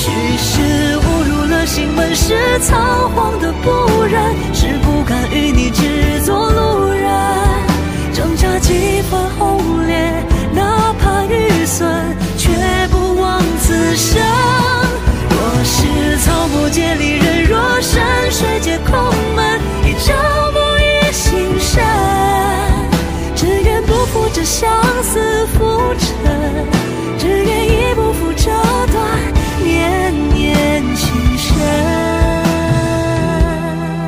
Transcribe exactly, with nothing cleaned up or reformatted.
许是误入了心门，是仓皇的不忍，是不敢与你只做路